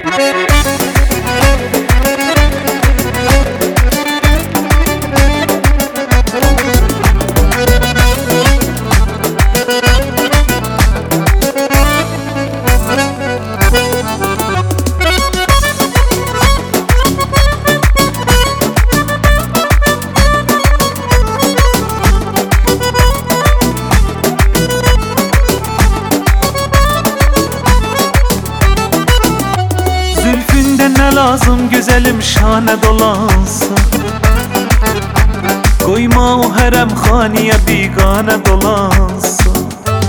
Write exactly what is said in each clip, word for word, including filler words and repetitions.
Zülfünde ne lazım güzelim şane dolansın. Koyma o harem haniye bigane dolansın.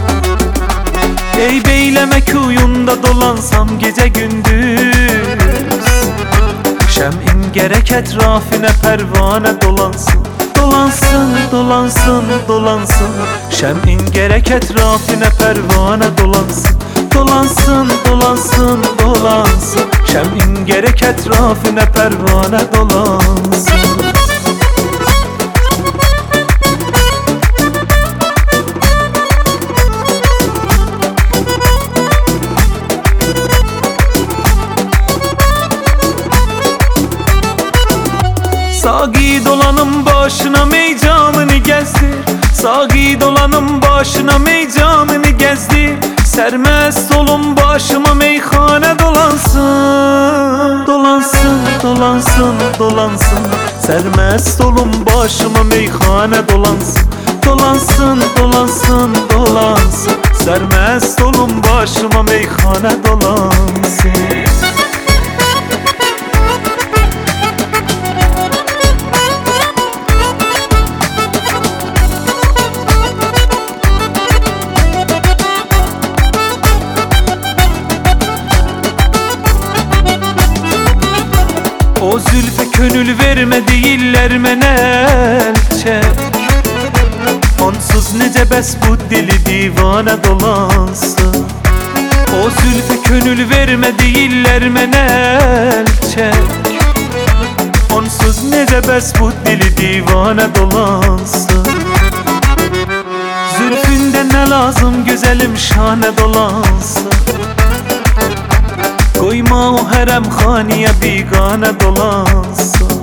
Ey beyleme kuyunda dolansam gece gündüz. Şem'in gerek etrafine pervane dolansın. Dolansın, dolansın, dolansın. Şem'in gerek etrafine pervane dolansın. Dolansın, dolansın, dolansın. Şem'in gerek etrafine pervane dolansın. Sağ dolanım başına meycanını gezdir. Sağ dolanım başına meycanını gezdir. Sermest olun başıma meyhane dolansın. Dolansın, dolansın, dolansın. Sermest olun başıma meyhane dolansın. Dolansın, dolansın, dolansın. Sermest olun başıma meyhane dolansın. O zülfe könül verme değiller menel çek. Onsuz nece bes bu dili divane dolansın. O zülfe könül verme değiller menel çek. Onsuz nece bes bu dili divane dolansın. Zülfünde ne lazım güzelim şane dolansın. Koyma o harem haniye bigane dolansın.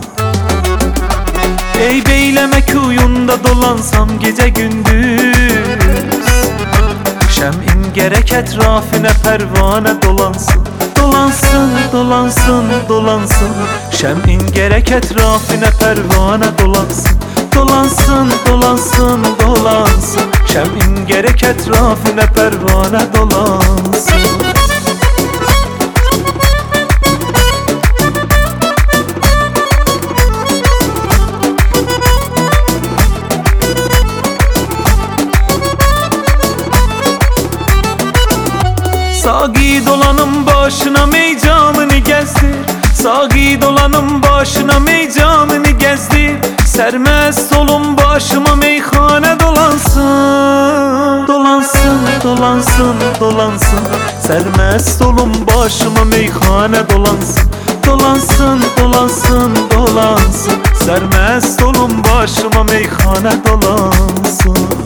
Ey beyleme kuyunda dolansam gece gündüz. Şem'in gerek etrafine pervane dolansın. Dolansın, dolansın, dolansın. Şem'in gerek etrafine pervane dolansın. Dolansın, dolansın, dolansın. Şem'in gerek etrafine pervane dolansın. Sağ dolanım başına meycanını gezdir. Sağ dolanım başına meycanını gezdir. Sermest olun başıma meyhane dolansın. Dolansın, dolansın, dolansın. Sermest olun başıma meyhane dolansın. Dolansın, dolansın, dolansın. Sermest olun başıma meyhane dolansın.